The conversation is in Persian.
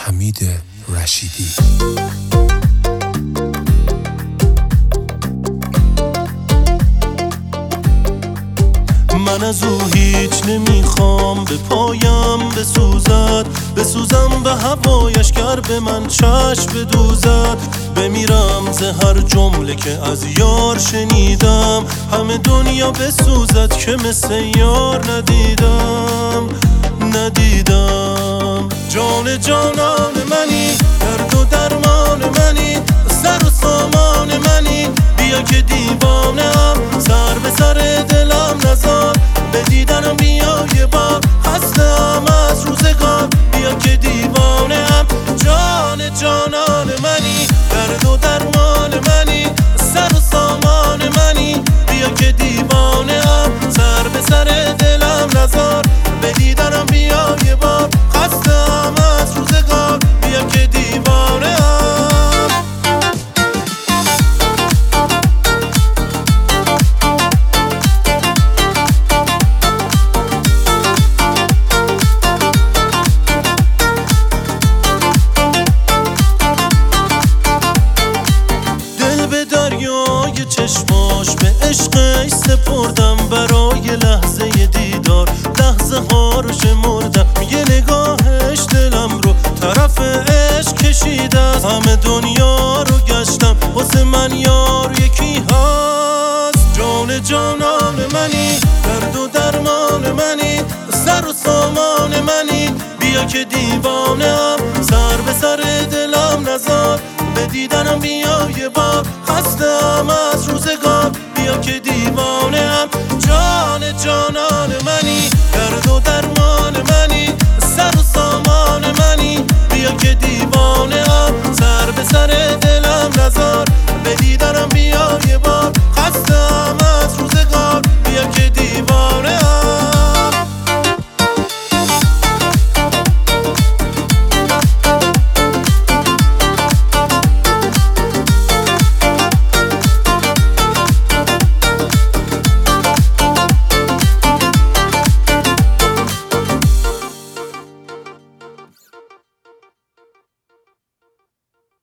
حمید رشیدی. من از او هیچ نمیخوام، به پایم بسوزم به هوایش، گر به من چشم بدوزد. بمیرم ز هر جمله که از یار شنیدم، همه دنیا بسوزد که مثل یار ندیدم. جان جانان منی، درد و درمان منی، سر و سامان منی. بیا که دیوانه‌ام، سر به سر دلم نزار. به دیدنم بیا یه بار، خسته‌ام از روزگار. بیا که دیوانه‌ام، جان جانان منی، درد و درمان منی، سر و سامان منی. بیا که دیوانه‌ام، سر به سر دلم نزار. به دیدنم بیا یه بار، خسته‌ام از روزگار. بیا که دیوانه‌ام. دریای چشماش به عشقش سپردم، برای لحظه دیدار لحظه ها رو شمردم. یه نگاهش دلم رو طرف عشق کشیده، همه دنیا رو گشتم واسه من یار یکی هست. جان جانان منی، درد و درمان منی، سر و سامان منی. بیا که دیوانه‌ام، سر به سر دلم نزار. به دیدنم بیا یه بار، خسته‌ام از روزگار.